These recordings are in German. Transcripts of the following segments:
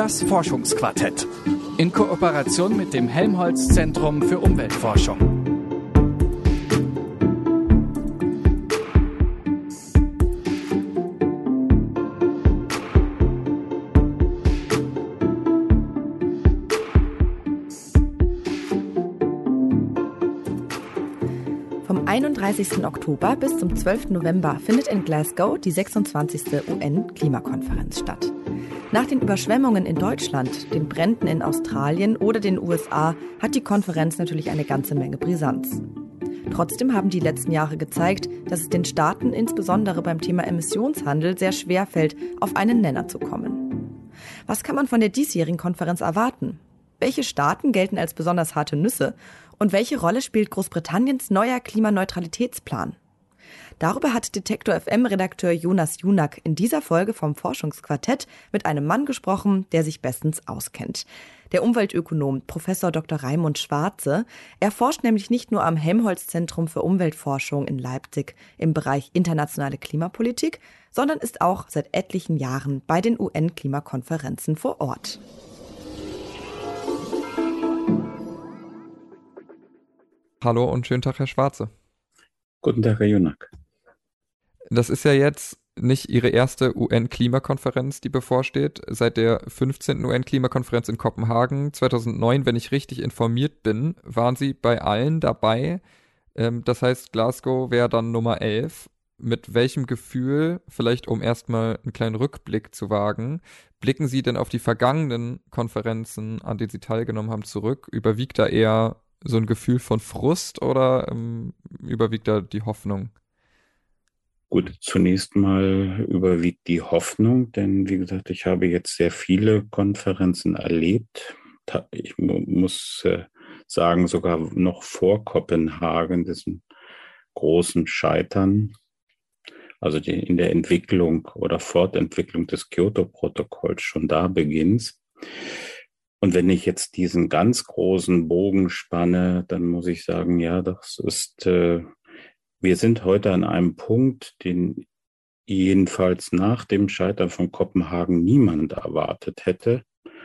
Das Forschungsquartett in Kooperation mit dem Helmholtz-Zentrum für Umweltforschung. Vom 31. Oktober bis zum 12. November findet in Glasgow die 26. UN-Klimakonferenz statt. Nach den Überschwemmungen in Deutschland, den Bränden in Australien oder den USA hat die Konferenz natürlich eine ganze Menge Brisanz. Trotzdem haben die letzten Jahre gezeigt, dass es den Staaten insbesondere beim Thema Emissionshandel sehr schwer fällt, auf einen Nenner zu kommen. Was kann man von der diesjährigen Konferenz erwarten? Welche Staaten gelten als besonders harte Nüsse? Und welche Rolle spielt Großbritanniens neuer Klimaneutralitätsplan? Darüber hat Detektor FM-Redakteur Jonas Junak in dieser Folge vom Forschungsquartett mit einem Mann gesprochen, der sich bestens auskennt. Der Umweltökonom Prof. Dr. Raimund Schwarze. Er forscht nämlich nicht nur am Helmholtz-Zentrum für Umweltforschung in Leipzig im Bereich internationale Klimapolitik, sondern ist auch seit etlichen Jahren bei den UN-Klimakonferenzen vor Ort. Hallo und schönen Tag, Herr Schwarze. Guten Tag, Herr Junak. Das ist ja jetzt nicht Ihre erste UN-Klimakonferenz, die bevorsteht. Seit der 15. UN-Klimakonferenz in Kopenhagen 2009, wenn ich richtig informiert bin, waren Sie bei allen dabei. Das heißt, Glasgow wäre dann Nummer 11. Mit welchem Gefühl, vielleicht um erstmal einen kleinen Rückblick zu wagen, blicken Sie denn auf die vergangenen Konferenzen, an denen Sie teilgenommen haben, zurück? Überwiegt da eher so ein Gefühl von Frust oder überwiegt da die Hoffnung? Gut, zunächst mal überwiegt die Hoffnung, denn wie gesagt, ich habe jetzt sehr viele Konferenzen erlebt. Ich muss sagen, sogar noch vor Kopenhagen, diesem großen Scheitern, also in der Entwicklung oder Fortentwicklung des Kyoto-Protokolls schon da beginnt. Und wenn ich jetzt diesen ganz großen Bogen spanne, dann muss ich sagen, ja, das ist, wir sind heute an einem Punkt, den jedenfalls nach dem Scheitern von Kopenhagen niemand erwartet hätte.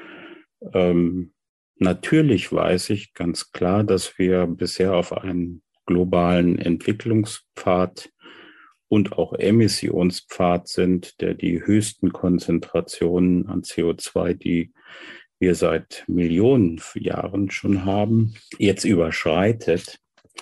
Natürlich weiß ich ganz klar, dass wir bisher auf einen globalen Entwicklungspfad und auch Emissionspfad sind, der die höchsten Konzentrationen an CO2, die wir seit Millionen Jahren schon haben, jetzt überschreitet.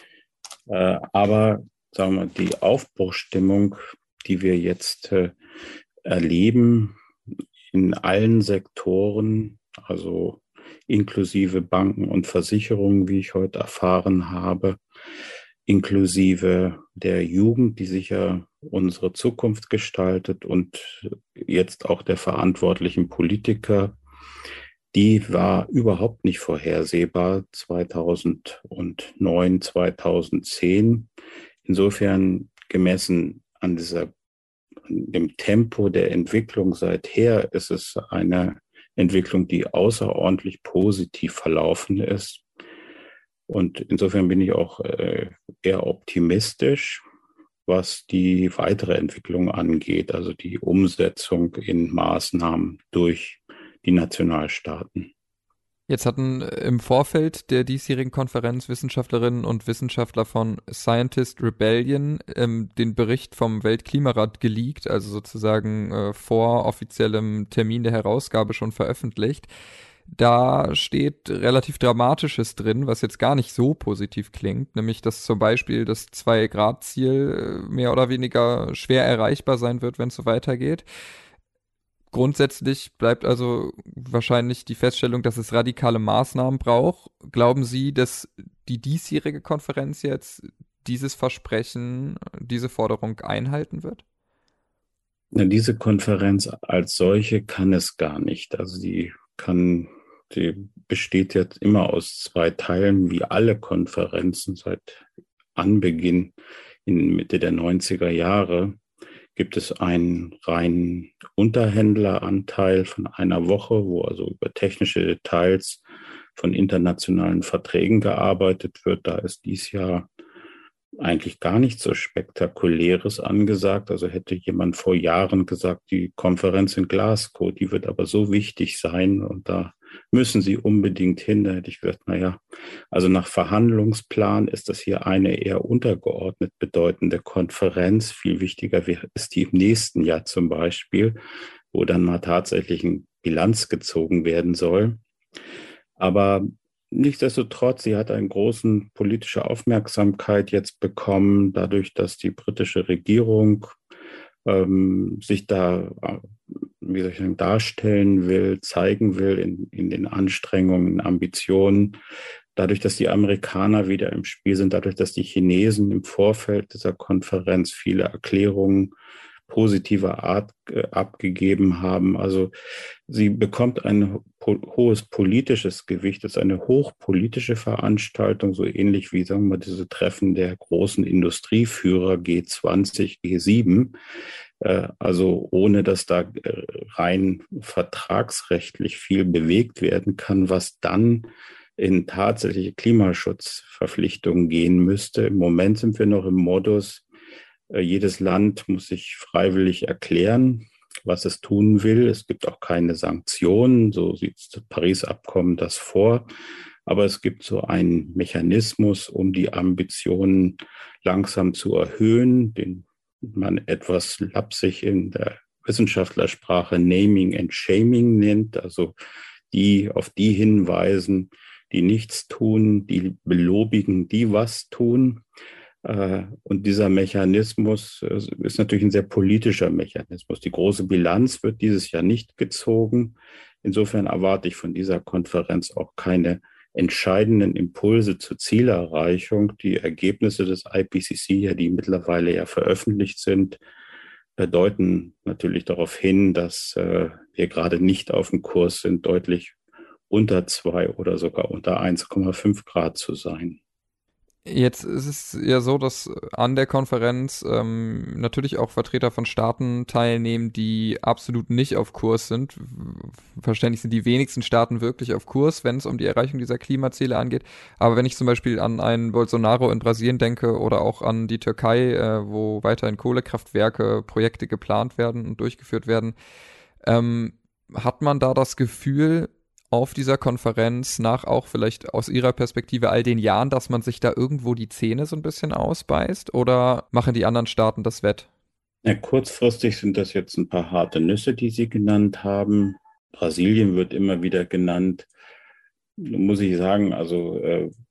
Aber sagen wir, die Aufbruchsstimmung, die wir jetzt erleben in allen Sektoren, also inklusive Banken und Versicherungen, wie ich heute erfahren habe, inklusive der Jugend, die sicher unsere Zukunft gestaltet und jetzt auch der verantwortlichen Politiker, die war überhaupt nicht vorhersehbar 2009, 2010. Insofern gemessen an dem Tempo der Entwicklung seither ist es eine Entwicklung, die außerordentlich positiv verlaufen ist. Und insofern bin ich auch eher optimistisch, was die weitere Entwicklung angeht, also die Umsetzung in Maßnahmen durch die Nationalstaaten. Jetzt hatten im Vorfeld der diesjährigen Konferenz Wissenschaftlerinnen und Wissenschaftler von Scientist Rebellion den Bericht vom Weltklimarat geleakt, also sozusagen vor offiziellem Termin der Herausgabe schon veröffentlicht. Da steht relativ Dramatisches drin, was jetzt gar nicht so positiv klingt, nämlich dass zum Beispiel das 2-Grad-Ziel mehr oder weniger schwer erreichbar sein wird, wenn es so weitergeht. Grundsätzlich bleibt also wahrscheinlich die Feststellung, dass es radikale Maßnahmen braucht. Glauben Sie, dass die diesjährige Konferenz jetzt dieses Versprechen, diese Forderung einhalten wird? Na, diese Konferenz als solche kann es gar nicht. Also die besteht jetzt immer aus 2 Teilen, wie alle Konferenzen seit Anbeginn in Mitte der 90er Jahre. Gibt es einen reinen Unterhändleranteil von einer Woche, wo also über technische Details von internationalen Verträgen gearbeitet wird. Da ist dies Jahr eigentlich gar nichts so Spektakuläres angesagt. Also hätte jemand vor Jahren gesagt, die Konferenz in Glasgow, die wird aber so wichtig sein und da müssen Sie unbedingt hin. Da hätte ich gesagt, naja, also nach Verhandlungsplan ist das hier eine eher untergeordnet bedeutende Konferenz. Viel wichtiger ist die im nächsten Jahr zum Beispiel, wo dann mal tatsächlich eine Bilanz gezogen werden soll. Aber nichtsdestotrotz, sie hat eine große politische Aufmerksamkeit jetzt bekommen, dadurch, dass die britische Regierung sich da, wie soll ich sagen, darstellen will, zeigen will in den Anstrengungen, Ambitionen. Dadurch, dass die Amerikaner wieder im Spiel sind, dadurch, dass die Chinesen im Vorfeld dieser Konferenz viele Erklärungen positiver Art abgegeben haben. Also sie bekommt ein hohes politisches Gewicht. Es ist eine hochpolitische Veranstaltung, so ähnlich wie, sagen wir mal, diese Treffen der großen Industrieführer G20, G7. Also ohne, dass da rein vertragsrechtlich viel bewegt werden kann, was dann in tatsächliche Klimaschutzverpflichtungen gehen müsste. Im Moment sind wir noch im Modus, jedes Land muss sich freiwillig erklären, was es tun will. Es gibt auch keine Sanktionen, so sieht das Paris-Abkommen das vor. Aber es gibt so einen Mechanismus, um die Ambitionen langsam zu erhöhen, den man etwas lapsig in der Wissenschaftlersprache Naming and Shaming nennt, also die auf die hinweisen, die nichts tun, die belobigen, die was tun. Und dieser Mechanismus ist natürlich ein sehr politischer Mechanismus. Die große Bilanz wird dieses Jahr nicht gezogen. Insofern erwarte ich von dieser Konferenz auch keine entscheidenden Impulse zur Zielerreichung. Die Ergebnisse des IPCC, die mittlerweile ja veröffentlicht sind, deuten natürlich darauf hin, dass wir gerade nicht auf dem Kurs sind, deutlich unter 2 oder sogar unter 1,5 Grad zu sein. Jetzt ist es ja so, dass an der Konferenz natürlich auch Vertreter von Staaten teilnehmen, die absolut nicht auf Kurs sind. Verständlich sind die wenigsten Staaten wirklich auf Kurs, wenn es um die Erreichung dieser Klimaziele angeht. Aber wenn ich zum Beispiel an einen Bolsonaro in Brasilien denke oder auch an die Türkei, wo weiterhin Kohlekraftwerke, Projekte geplant werden und durchgeführt werden, hat man da das Gefühl, auf dieser Konferenz nach auch vielleicht aus Ihrer Perspektive all den Jahren, dass man sich da irgendwo die Zähne so ein bisschen ausbeißt, oder machen die anderen Staaten das wett? Ja, kurzfristig sind das jetzt ein paar harte Nüsse, die Sie genannt haben. Brasilien wird immer wieder genannt. Muss ich sagen, also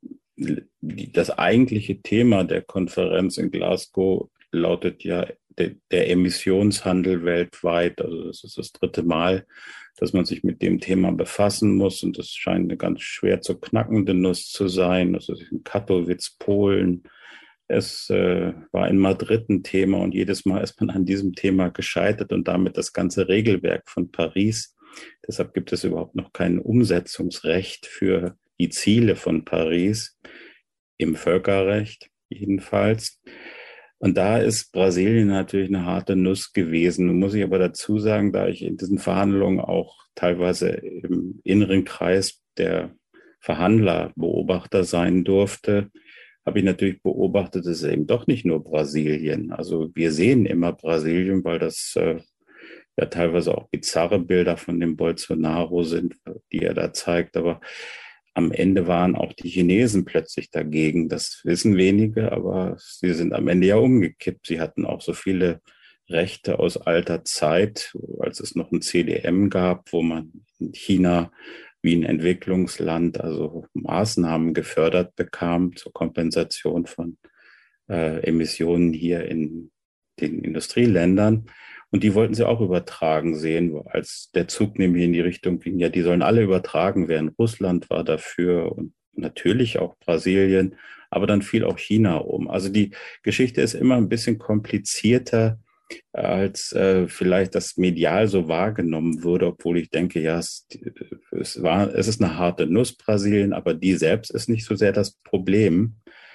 das eigentliche Thema der Konferenz in Glasgow lautet ja der Emissionshandel weltweit. Also das ist das 3. Mal, dass man sich mit dem Thema befassen muss. Und das scheint eine ganz schwer zu knackende Nuss zu sein. Das ist in Katowice, Polen. Es war in Madrid ein Thema und jedes Mal ist man an diesem Thema gescheitert und damit das ganze Regelwerk von Paris. Deshalb gibt es überhaupt noch kein Umsetzungsrecht für die Ziele von Paris, im Völkerrecht jedenfalls. Und da ist Brasilien natürlich eine harte Nuss gewesen. Nun muss ich aber dazu sagen, da ich in diesen Verhandlungen auch teilweise im inneren Kreis der Verhandler Beobachter sein durfte, habe ich natürlich beobachtet, es ist eben doch nicht nur Brasilien. Also wir sehen immer Brasilien, weil das ja teilweise auch bizarre Bilder von dem Bolsonaro sind, die er da zeigt. Aber am Ende waren auch die Chinesen plötzlich dagegen. Das wissen wenige, aber sie sind am Ende ja umgekippt. Sie hatten auch so viele Rechte aus alter Zeit, als es noch ein CDM gab, wo man in China wie ein Entwicklungsland also Maßnahmen gefördert bekam zur Kompensation von Emissionen hier in den Industrieländern. Und die wollten sie auch übertragen sehen, als der Zug nämlich in die Richtung ging, ja, die sollen alle übertragen werden. Russland war dafür und natürlich auch Brasilien, aber dann fiel auch China um. Also die Geschichte ist immer ein bisschen komplizierter, als vielleicht das medial so wahrgenommen würde, obwohl ich denke, ja, es ist eine harte Nuss, Brasilien, aber die selbst ist nicht so sehr das Problem.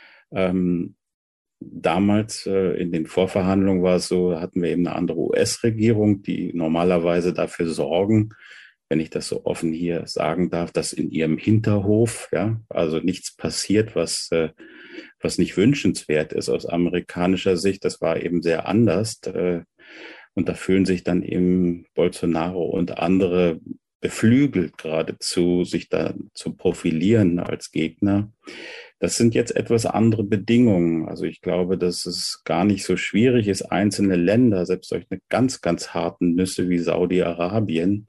Damals in den Vorverhandlungen war es so, hatten wir eben eine andere US-Regierung, die normalerweise dafür sorgen, wenn ich das so offen hier sagen darf, dass in ihrem Hinterhof, ja, also nichts passiert, was was nicht wünschenswert ist aus amerikanischer Sicht. Das war eben sehr anders. Und da fühlen sich dann eben Bolsonaro und andere beflügelt geradezu, sich da zu profilieren als Gegner. Das sind jetzt etwas andere Bedingungen. Also ich glaube, dass es gar nicht so schwierig ist, einzelne Länder, selbst solche ganz, ganz harten Nüsse wie Saudi-Arabien,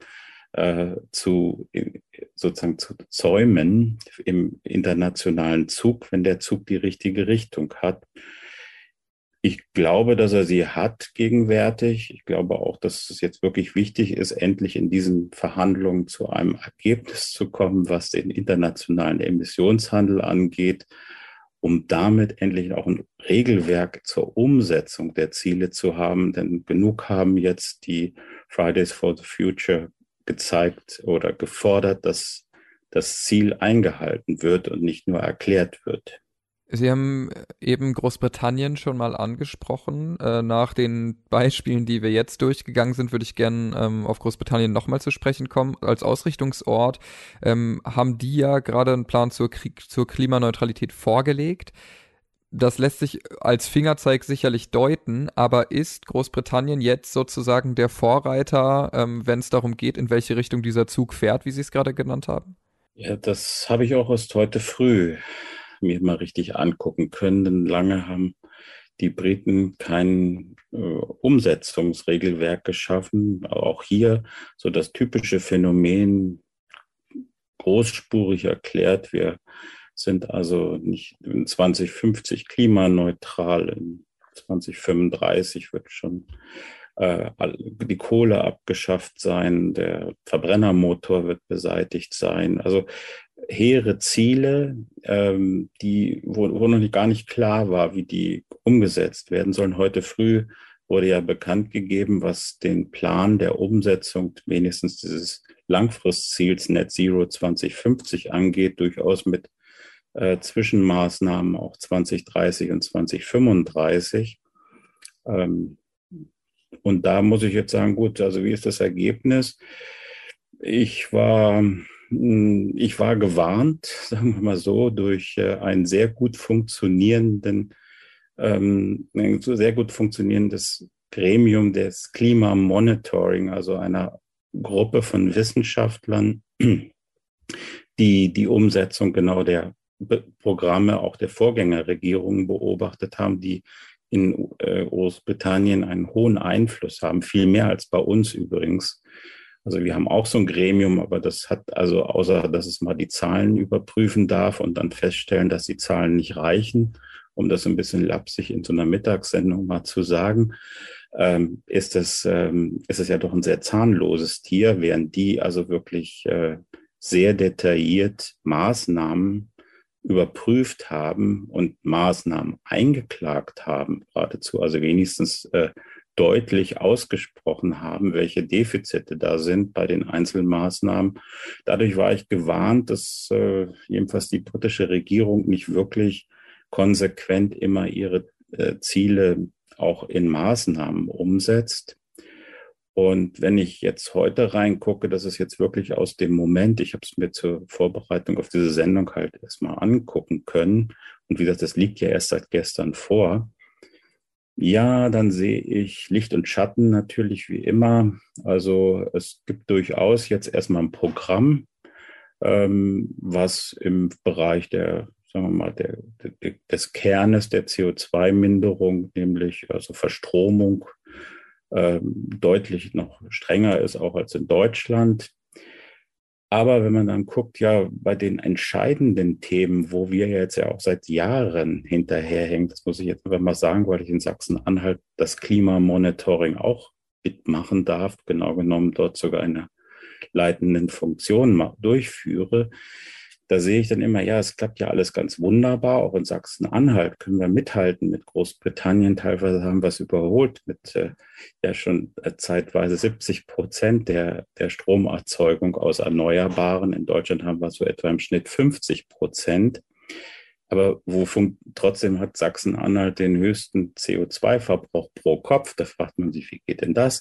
sozusagen zu zäumen im internationalen Zug, wenn der Zug die richtige Richtung hat. Ich glaube, dass er sie hat gegenwärtig. Ich glaube auch, dass es jetzt wirklich wichtig ist, endlich in diesen Verhandlungen zu einem Ergebnis zu kommen, was den internationalen Emissionshandel angeht, um damit endlich auch ein Regelwerk zur Umsetzung der Ziele zu haben. Denn genug haben jetzt die Fridays for the Future gezeigt oder gefordert, dass das Ziel eingehalten wird und nicht nur erklärt wird. Sie haben eben Großbritannien schon mal angesprochen. Nach den Beispielen, die wir jetzt durchgegangen sind, würde ich gerne auf Großbritannien nochmal zu sprechen kommen. Als Ausrichtungsort haben die ja gerade einen Plan zur Klimaneutralität vorgelegt. Das lässt sich als Fingerzeig sicherlich deuten, aber ist Großbritannien jetzt sozusagen der Vorreiter, wenn es darum geht, in welche Richtung dieser Zug fährt, wie Sie es gerade genannt haben? Ja, das habe ich auch erst heute früh mir mal richtig angucken können, denn lange haben die Briten kein Umsetzungsregelwerk geschaffen. Auch hier so das typische Phänomen großspurig erklärt. Wir sind also nicht in 2050 klimaneutral, in 2035 wird schon die Kohle abgeschafft sein, der Verbrennermotor wird beseitigt sein. Also hehre Ziele, wo noch gar nicht klar war, wie die umgesetzt werden sollen. Heute früh wurde ja bekannt gegeben, was den Plan der Umsetzung wenigstens dieses Langfristziels Net Zero 2050 angeht, durchaus mit Zwischenmaßnahmen auch 2030 und 2035. Und da muss ich jetzt sagen, gut, also wie ist das Ergebnis? Ich war gewarnt, sagen wir mal so, durch ein sehr gut funktionierendes Gremium des Klimamonitoring, also einer Gruppe von Wissenschaftlern, die die Umsetzung genau der Programme auch der Vorgängerregierungen beobachtet haben, die in Großbritannien einen hohen Einfluss haben, viel mehr als bei uns übrigens. Also wir haben auch so ein Gremium, aber das hat also, außer dass es mal die Zahlen überprüfen darf und dann feststellen, dass die Zahlen nicht reichen, um das ein bisschen lapsig in so einer Mittagssendung mal zu sagen, ist es ja doch ein sehr zahnloses Tier, während die also wirklich sehr detailliert Maßnahmen überprüft haben und Maßnahmen eingeklagt haben, geradezu, also wenigstens deutlich ausgesprochen haben, welche Defizite da sind bei den Einzelmaßnahmen. Dadurch war ich gewarnt, dass jedenfalls die britische Regierung nicht wirklich konsequent immer ihre Ziele auch in Maßnahmen umsetzt. Und wenn ich jetzt heute reingucke, das ist jetzt wirklich aus dem Moment, ich habe es mir zur Vorbereitung auf diese Sendung halt erstmal angucken können. Und wie gesagt, das liegt ja erst seit gestern vor. Ja, dann sehe ich Licht und Schatten natürlich wie immer. Also es gibt durchaus jetzt erstmal ein Programm, was im Bereich der, sagen wir mal, des Kernes der CO2-Minderung, nämlich also Verstromung, deutlich noch strenger ist, auch als in Deutschland. Aber wenn man dann guckt, ja, bei den entscheidenden Themen, wo wir jetzt ja auch seit Jahren hinterherhängen, das muss ich jetzt einfach mal sagen, weil ich in Sachsen-Anhalt das Klimamonitoring auch mitmachen darf, genau genommen dort sogar eine leitenden Funktion durchführe, da sehe ich dann immer, ja, es klappt ja alles ganz wunderbar. Auch in Sachsen-Anhalt können wir mithalten mit Großbritannien. Teilweise haben wir es überholt mit ja schon zeitweise 70% der Stromerzeugung aus Erneuerbaren. In Deutschland haben wir so etwa im Schnitt 50%. Aber trotzdem hat Sachsen-Anhalt den höchsten CO2-Verbrauch pro Kopf. Da fragt man sich, wie geht denn das?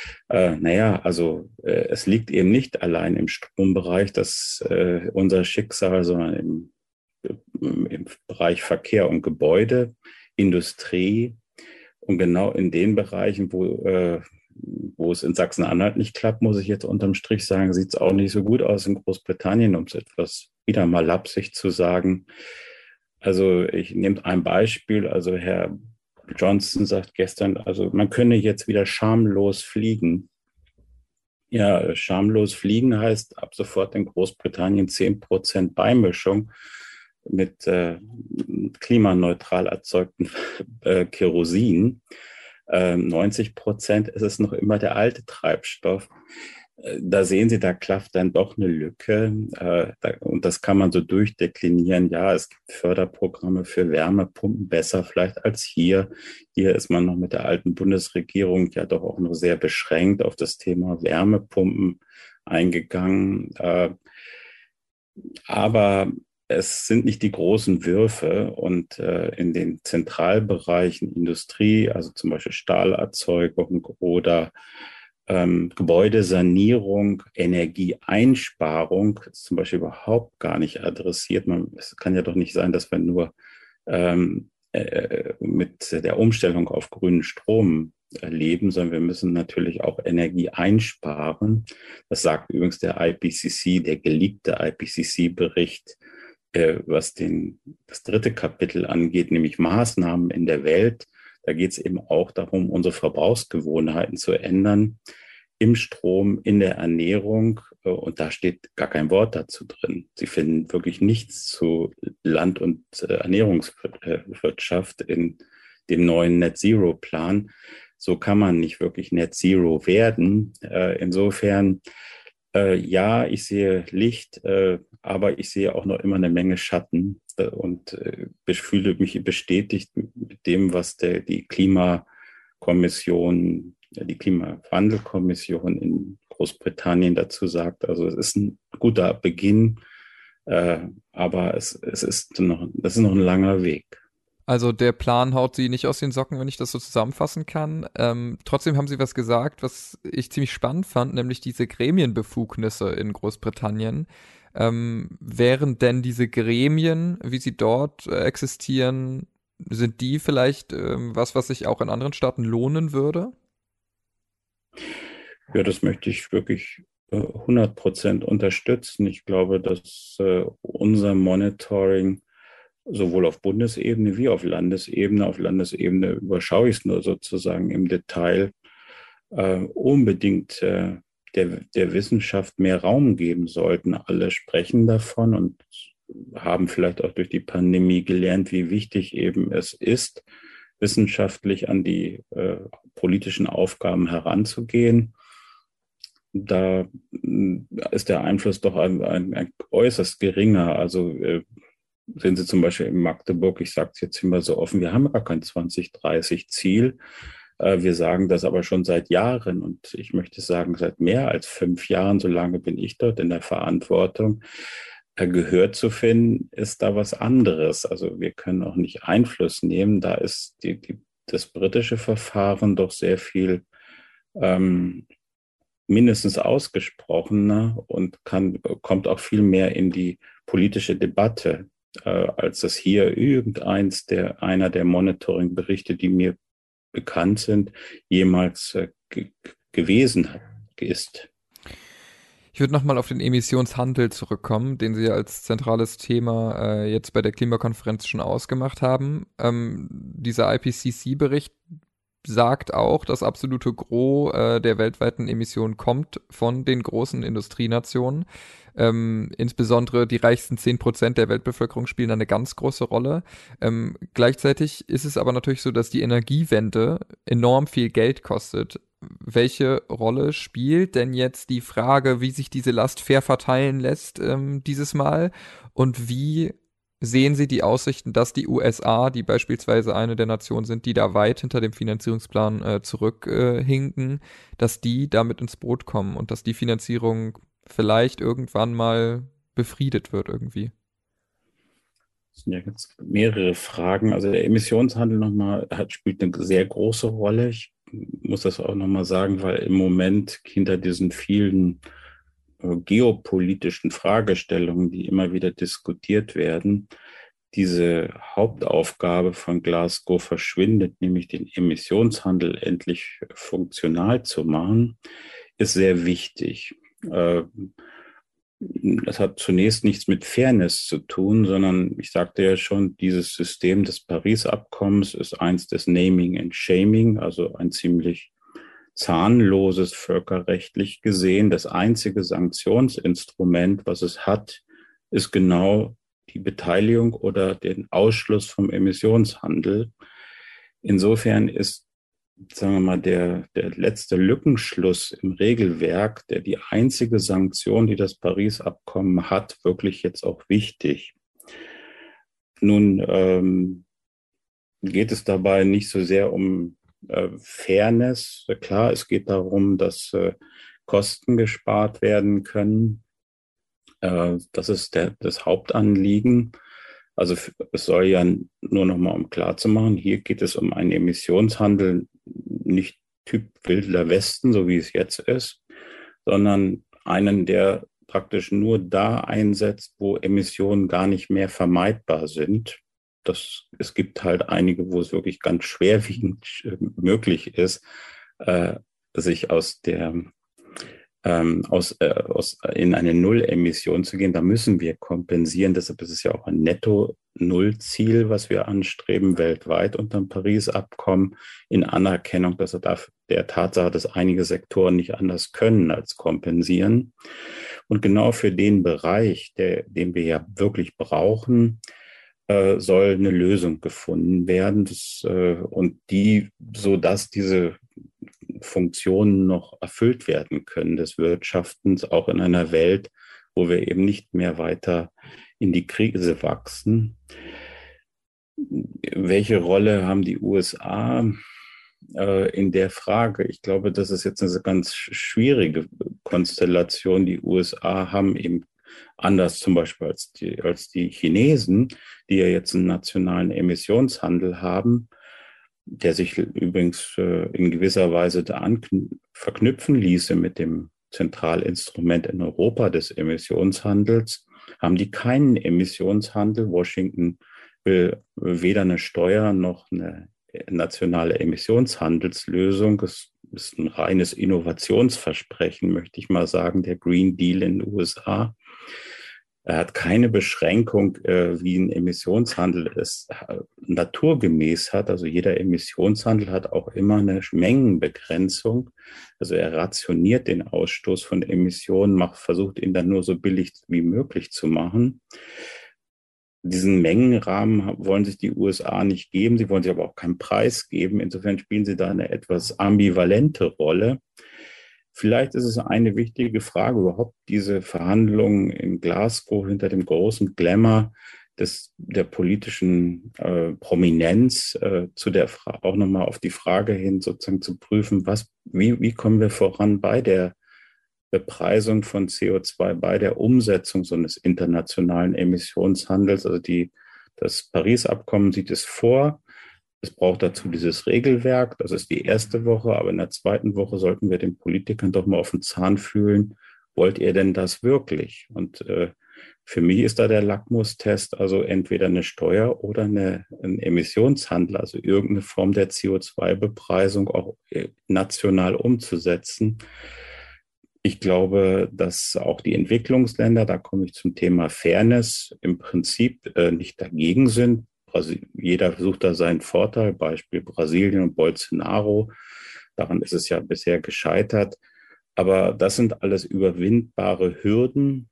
Es liegt eben nicht allein im Strombereich, unser Schicksal, sondern im Bereich Verkehr und Gebäude, Industrie und genau in den Bereichen, wo es in Sachsen-Anhalt nicht klappt, muss ich jetzt unterm Strich sagen, sieht es auch nicht so gut aus in Großbritannien, um es etwas wieder mal lapsig zu sagen. Also ich nehme ein Beispiel, also Herr Johnson sagt gestern, also man könne jetzt wieder schamlos fliegen. Ja, schamlos fliegen heißt ab sofort in Großbritannien 10% Beimischung mit klimaneutral erzeugten Kerosin. 90% ist es noch immer der alte Treibstoff. Da sehen Sie, da klafft dann doch eine Lücke. Und das kann man so durchdeklinieren. Ja, es gibt Förderprogramme für Wärmepumpen, besser vielleicht als hier. Hier ist man noch mit der alten Bundesregierung ja doch auch noch sehr beschränkt auf das Thema Wärmepumpen eingegangen. Aber es sind nicht die großen Würfe und in den Zentralbereichen Industrie, also zum Beispiel Stahlerzeugung oder Gebäudesanierung, Energieeinsparung ist zum Beispiel überhaupt gar nicht adressiert. Es kann ja doch nicht sein, dass wir nur mit der Umstellung auf grünen Strom leben, sondern wir müssen natürlich auch Energie einsparen. Das sagt übrigens der IPCC, der geleakte IPCC-Bericht, was das dritte Kapitel angeht, nämlich Maßnahmen in der Welt. Da geht es eben auch darum, unsere Verbrauchsgewohnheiten zu ändern im Strom, in der Ernährung. Und da steht gar kein Wort dazu drin. Sie finden wirklich nichts zu Land- und Ernährungswirtschaft in dem neuen Net-Zero-Plan. So kann man nicht wirklich Net-Zero werden. Insofern, ja, ich sehe Licht, aber ich sehe auch noch immer eine Menge Schatten und fühle mich bestätigt mit dem, was die Klimakommission, die Klimawandelkommission in Großbritannien dazu sagt. Also es ist ein guter Beginn, aber das ist noch ein langer Weg. Also der Plan haut Sie nicht aus den Socken, wenn ich das so zusammenfassen kann. Trotzdem haben Sie was gesagt, was ich ziemlich spannend fand, nämlich diese Gremienbefugnisse in Großbritannien. Wären denn diese Gremien, wie sie dort existieren, sind die vielleicht was sich auch in anderen Staaten lohnen würde? Ja, das möchte ich wirklich 100% unterstützen. Ich glaube, dass unser Monitoring sowohl auf Bundesebene wie auf Landesebene überschaue ich es nur sozusagen im Detail, unbedingt der Wissenschaft mehr Raum geben sollten. Alle sprechen davon und haben vielleicht auch durch die Pandemie gelernt, wie wichtig eben es ist, wissenschaftlich an die politischen Aufgaben heranzugehen. Da ist der Einfluss doch ein äußerst geringer. Also sehen Sie zum Beispiel in Magdeburg, ich sage es jetzt immer so offen, wir haben gar kein 2030-Ziel. Wir sagen das aber schon seit Jahren und ich möchte sagen, seit mehr als 5 Jahren, so lange bin ich dort in der Verantwortung. Gehör zu finden, ist da was anderes. Also wir können auch nicht Einfluss nehmen. Da ist das britische Verfahren doch sehr viel mindestens ausgesprochener und kommt auch viel mehr in die politische Debatte, als das hier einer der Monitoring-Berichte, die mir bekannt sind, jemals gewesen ist. Ich würde nochmal auf den Emissionshandel zurückkommen, den Sie als zentrales Thema jetzt bei der Klimakonferenz schon ausgemacht haben. Dieser IPCC-Bericht sagt auch, das absolute Gros der weltweiten Emissionen kommt von den großen Industrienationen. Insbesondere die reichsten 10% der Weltbevölkerung spielen da eine ganz große Rolle. Gleichzeitig ist es aber natürlich so, dass die Energiewende enorm viel Geld kostet. Welche Rolle spielt denn jetzt die Frage, wie sich diese Last fair verteilen lässt dieses Mal? Und wie sehen Sie die Aussichten, dass die USA, die beispielsweise eine der Nationen sind, die da weit hinter dem Finanzierungsplan zurückhinken, dass die damit ins Boot kommen und dass die Finanzierung vielleicht irgendwann mal befriedet wird irgendwie? Das sind ja jetzt mehrere Fragen. Also der Emissionshandel spielt eine sehr große Rolle. Ich muss das auch nochmal sagen, weil im Moment hinter diesen vielen geopolitischen Fragestellungen, die immer wieder diskutiert werden, diese Hauptaufgabe von Glasgow verschwindet, nämlich den Emissionshandel endlich funktional zu machen, ist sehr wichtig. Das hat zunächst nichts mit Fairness zu tun, sondern ich sagte ja schon, dieses System des Paris-Abkommens ist eins des Naming and Shaming, also ein ziemlich zahnloses völkerrechtlich gesehen. Das einzige Sanktionsinstrument, was es hat, ist genau die Beteiligung oder den Ausschluss vom Emissionshandel. Insofern ist, sagen wir mal, der letzte Lückenschluss im Regelwerk, der die einzige Sanktion, die das Paris-Abkommen hat, wirklich jetzt auch wichtig. Nun geht es dabei nicht so sehr um Fairness. Klar, es geht darum, dass Kosten gespart werden können. Das ist das Hauptanliegen. Also es soll ja nur noch mal, um klarzumachen, hier geht es um einen Emissionshandel, nicht Typ Wilder Westen, so wie es jetzt ist, sondern einen, der praktisch nur da einsetzt, wo Emissionen gar nicht mehr vermeidbar sind. Es gibt halt einige, wo es wirklich ganz schwerwiegend möglich ist, sich in eine Nullemission zu gehen. Da müssen wir kompensieren. Deshalb ist es ja auch ein Netto-Null-Ziel, was wir anstreben weltweit unter dem Paris-Abkommen, in Anerkennung, dass der Tatsache, dass einige Sektoren nicht anders können als kompensieren. Und genau für den Bereich, den wir ja wirklich brauchen, soll eine Lösung gefunden werden, und sodass diese Funktionen noch erfüllt werden können des Wirtschaftens, auch in einer Welt, wo wir eben nicht mehr weiter in die Krise wachsen. Welche Rolle haben die USA in der Frage? Ich glaube, das ist jetzt eine ganz schwierige Konstellation. Die USA haben eben anders zum Beispiel als die Chinesen, die ja jetzt einen nationalen Emissionshandel haben, der sich übrigens in gewisser Weise verknüpfen ließe mit dem Zentralinstrument in Europa des Emissionshandels, haben die keinen Emissionshandel. Washington will weder eine Steuer noch eine nationale Emissionshandelslösung. Es ist ein reines Innovationsversprechen, möchte ich mal sagen, der Green Deal in den USA. Er hat keine Beschränkung, wie ein Emissionshandel es naturgemäß hat. Also jeder Emissionshandel hat auch immer eine Mengenbegrenzung. Also er rationiert den Ausstoß von Emissionen, versucht ihn dann nur so billig wie möglich zu machen. Diesen Mengenrahmen wollen sich die USA nicht geben. Sie wollen sich aber auch keinen Preis geben. Insofern spielen sie da eine etwas ambivalente Rolle. Vielleicht ist es eine wichtige Frage, überhaupt diese Verhandlungen in Glasgow hinter dem großen Glamour der politischen Prominenz auch nochmal auf die Frage hin sozusagen zu prüfen, wie kommen wir voran bei der Bepreisung von CO2, bei der Umsetzung so eines internationalen Emissionshandels. Also das Paris-Abkommen sieht es vor. Es braucht dazu dieses Regelwerk. Das ist die erste Woche. Aber in der zweiten Woche sollten wir den Politikern doch mal auf den Zahn fühlen. Wollt ihr denn das wirklich? Und für mich ist da der Lackmustest also entweder eine Steuer oder ein Emissionshandel, also irgendeine Form der CO2-Bepreisung auch national umzusetzen. Ich glaube, dass auch die Entwicklungsländer, da komme ich zum Thema Fairness, im Prinzip nicht dagegen sind. Jeder sucht da seinen Vorteil, Beispiel Brasilien und Bolsonaro. Daran ist es ja bisher gescheitert. Aber das sind alles überwindbare Hürden.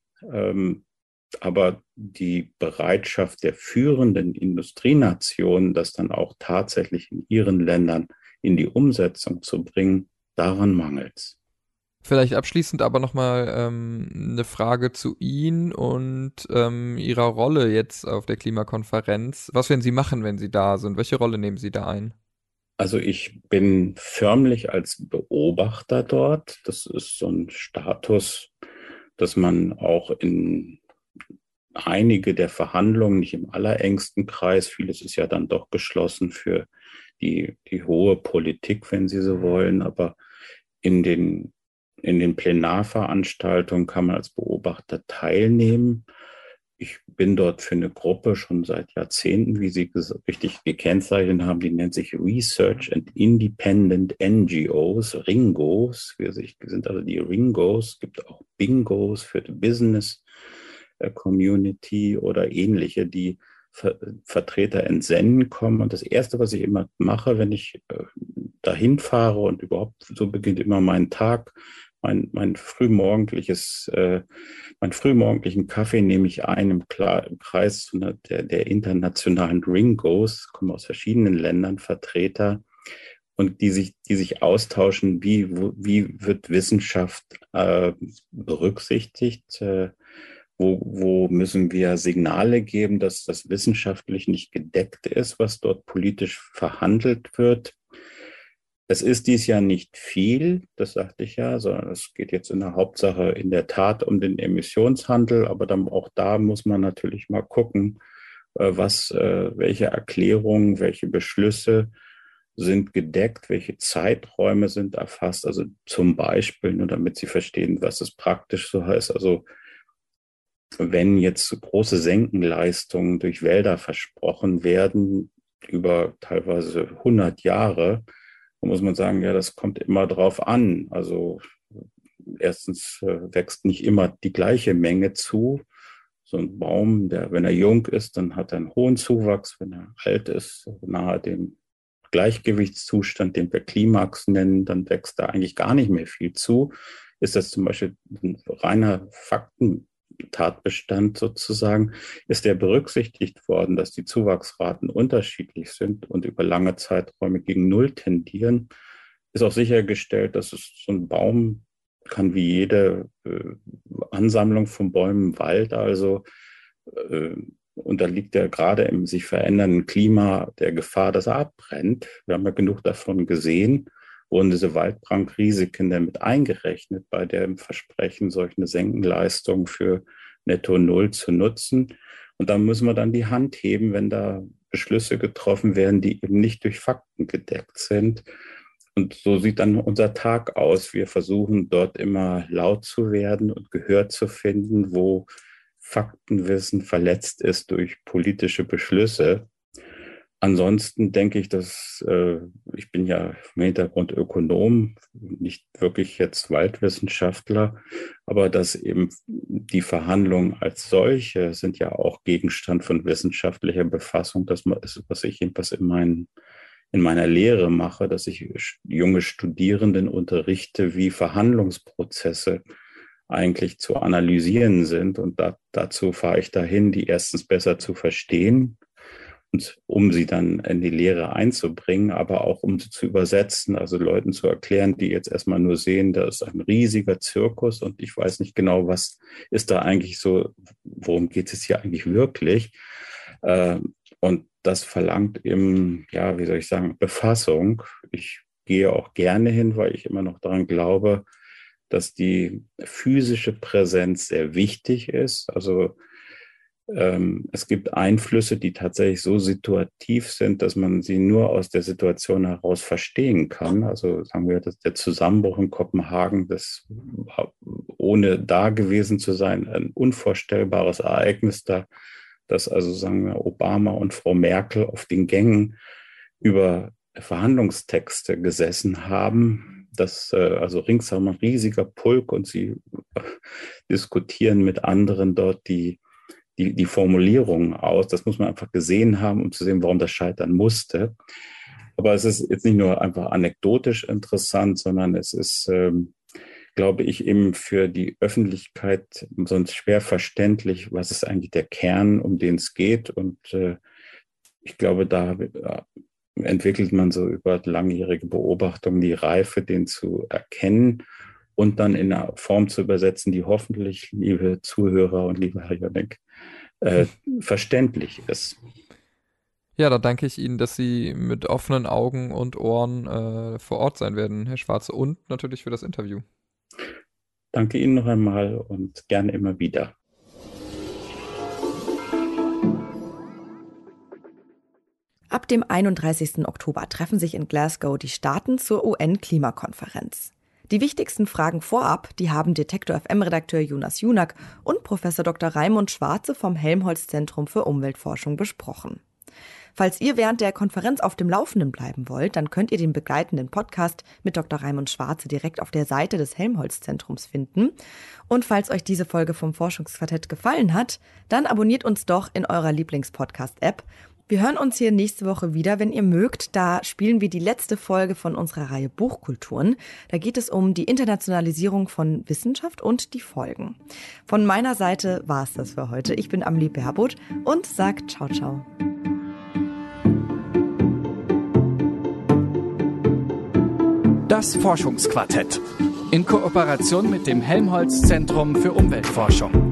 Aber die Bereitschaft der führenden Industrienationen, das dann auch tatsächlich in ihren Ländern in die Umsetzung zu bringen, daran mangelt es. Vielleicht abschließend aber nochmal eine Frage zu Ihnen und Ihrer Rolle jetzt auf der Klimakonferenz. Was werden Sie machen, wenn Sie da sind? Welche Rolle nehmen Sie da ein? Also ich bin förmlich als Beobachter dort. Das ist so ein Status, dass man auch in einige der Verhandlungen, nicht im allerengsten Kreis, vieles ist ja dann doch geschlossen für die hohe Politik, wenn Sie so wollen, aber in den Plenarveranstaltungen kann man als Beobachter teilnehmen. ich bin dort für eine Gruppe schon seit Jahrzehnten, wie Sie richtig gekennzeichnet haben, die nennt sich Research and Independent NGOs, Ringos. Wir sind also die Ringos. Es gibt auch Bingos für die Business Community oder ähnliche, die Vertreter in Senden kommen. Und das Erste, was ich immer mache, wenn ich dahin fahre und überhaupt, so beginnt immer mein Tag, meinen frühmorgendlichen Kaffee nehme ich ein im Kreis der internationalen Ringos, kommen aus verschiedenen Ländern Vertreter und die sich austauschen, wie wird Wissenschaft berücksichtigt, wo müssen wir Signale geben, dass das wissenschaftlich nicht gedeckt ist, was dort politisch verhandelt wird. Es ist dies Jahr nicht viel, das sagte ich ja, sondern es geht jetzt in der Hauptsache in der Tat um den Emissionshandel, aber dann auch da muss man natürlich mal gucken, welche Erklärungen, welche Beschlüsse sind gedeckt, welche Zeiträume sind erfasst, also zum Beispiel, nur damit Sie verstehen, was es praktisch so heißt, also wenn jetzt große Senkenleistungen durch Wälder versprochen werden, über teilweise 100 Jahre, da muss man sagen, ja, das kommt immer drauf an. Also erstens wächst nicht immer die gleiche Menge zu. So ein Baum, wenn er jung ist, dann hat er einen hohen Zuwachs. Wenn er alt ist, nahe dem Gleichgewichtszustand, den wir Klimax nennen, dann wächst da eigentlich gar nicht mehr viel zu. Ist das zum Beispiel ein reiner Faktentatbestand sozusagen, ist der berücksichtigt worden, dass die Zuwachsraten unterschiedlich sind und über lange Zeiträume gegen Null tendieren, ist auch sichergestellt, dass es so ein Baum kann wie jede Ansammlung von Bäumen im Wald also unterliegt ja gerade im sich verändernden Klima der Gefahr, dass er abbrennt. Wir haben ja genug davon gesehen, wurden diese Waldbrandrisiken damit eingerechnet bei dem Versprechen, solch eine Senkenleistung für Netto Null zu nutzen. Und da müssen wir dann die Hand heben, wenn da Beschlüsse getroffen werden, die eben nicht durch Fakten gedeckt sind. Und so sieht dann unser Tag aus. Wir versuchen dort immer laut zu werden und Gehör zu finden, wo Faktenwissen verletzt ist durch politische Beschlüsse. Ansonsten denke ich, dass ich bin ja im Hintergrund Ökonom, nicht wirklich jetzt Waldwissenschaftler, aber dass eben die Verhandlungen als solche sind ja auch Gegenstand von wissenschaftlicher Befassung. Das ist, was ich jedenfalls in meiner Lehre mache, dass ich junge Studierenden unterrichte, wie Verhandlungsprozesse eigentlich zu analysieren sind. Und dazu fahre ich dahin, die erstens besser zu verstehen, und um sie dann in die Lehre einzubringen, aber auch um sie zu übersetzen, also Leuten zu erklären, die jetzt erstmal nur sehen, da ist ein riesiger Zirkus und ich weiß nicht genau, was ist da eigentlich so, worum geht es hier eigentlich wirklich? Und das verlangt eben, ja, wie soll ich sagen, Befassung. Ich gehe auch gerne hin, weil ich immer noch daran glaube, dass die physische Präsenz sehr wichtig ist. Also es gibt Einflüsse, die tatsächlich so situativ sind, dass man sie nur aus der Situation heraus verstehen kann. Also sagen wir, dass der Zusammenbruch in Kopenhagen, das ohne da gewesen zu sein, ein unvorstellbares Ereignis da, dass also sagen wir Obama und Frau Merkel auf den Gängen über Verhandlungstexte gesessen haben, dass also ringsherum ein riesiger Pulk und sie diskutieren mit anderen dort die Formulierungen aus. Das muss man einfach gesehen haben, um zu sehen, warum das scheitern musste. Aber es ist jetzt nicht nur einfach anekdotisch interessant, sondern es ist, glaube ich, eben für die Öffentlichkeit sonst schwer verständlich, was ist eigentlich der Kern, um den es geht. Und ich glaube, da entwickelt man so über langjährige Beobachtungen die Reife, den zu erkennen und dann in einer Form zu übersetzen, die hoffentlich, liebe Zuhörer und lieber Herr Jöneck, verständlich ist. Ja, da danke ich Ihnen, dass Sie mit offenen Augen und Ohren vor Ort sein werden, Herr Schwarze, und natürlich für das Interview. Danke Ihnen noch einmal und gerne immer wieder. Ab dem 31. Oktober treffen sich in Glasgow die Staaten zur UN-Klimakonferenz. Die wichtigsten Fragen vorab, die haben Detektor FM-Redakteur Jonas Junak und Professor Dr. Raimund Schwarze vom Helmholtz-Zentrum für Umweltforschung besprochen. Falls ihr während der Konferenz auf dem Laufenden bleiben wollt, dann könnt ihr den begleitenden Podcast mit Dr. Raimund Schwarze direkt auf der Seite des Helmholtz-Zentrums finden. Und falls euch diese Folge vom Forschungsquartett gefallen hat, dann abonniert uns doch in eurer Lieblings-Podcast-App. Wir hören uns hier nächste Woche wieder, wenn ihr mögt. Da spielen wir die letzte Folge von unserer Reihe Buchkulturen. Da geht es um die Internationalisierung von Wissenschaft und die Folgen. Von meiner Seite war es das für heute. Ich bin Amelie Berbot und sag ciao, ciao. Das Forschungsquartett in Kooperation mit dem Helmholtz-Zentrum für Umweltforschung.